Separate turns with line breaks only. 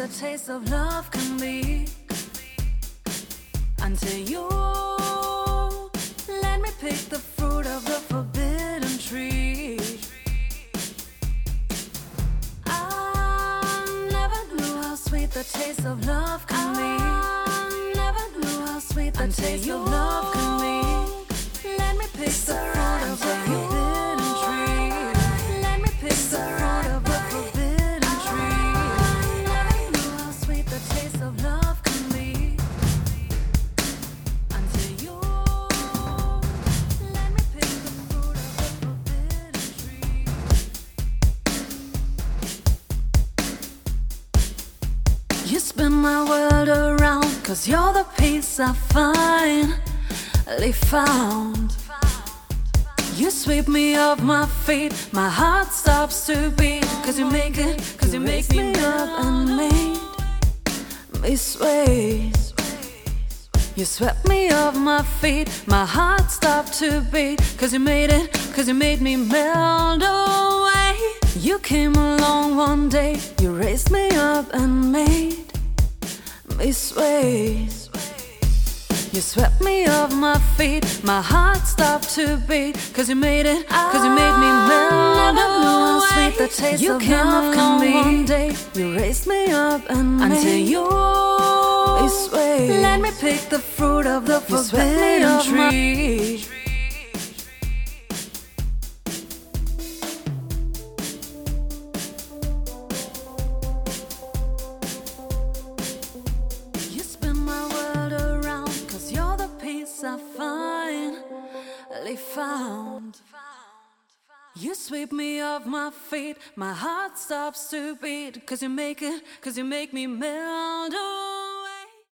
taste of love can be, until you let me pick the fruit of the forbidden tree. I never knew how sweet the taste of love can be. I never knew how sweet the taste of love can be. Let me pick the fruit of the forbidden tree. Let me pick the fruit of the forbidden tree. I never knew how sweet the taste of love can be, until you let me pick the fruit of the forbidden tree. You spin my world around, 'cause you're the peace I finally found. You sweep me off my feet, my heart stops to beat. 'Cause you make me up and made me sway. You swept me off my feet, my heart stopped to beat. 'Cause you made me melt away. You came along one day, you raised me up and made me sway. You swept me off my feet, my heart stopped to beat. 'Cause you made me melt away. Sweet the taste you of came love can be. One day, you raised me up and until you sway. Let me pick the fruit of the forbidden tree. I finally found. You sweep me off my feet, my heart stops to beat. 'Cause you make me melt away.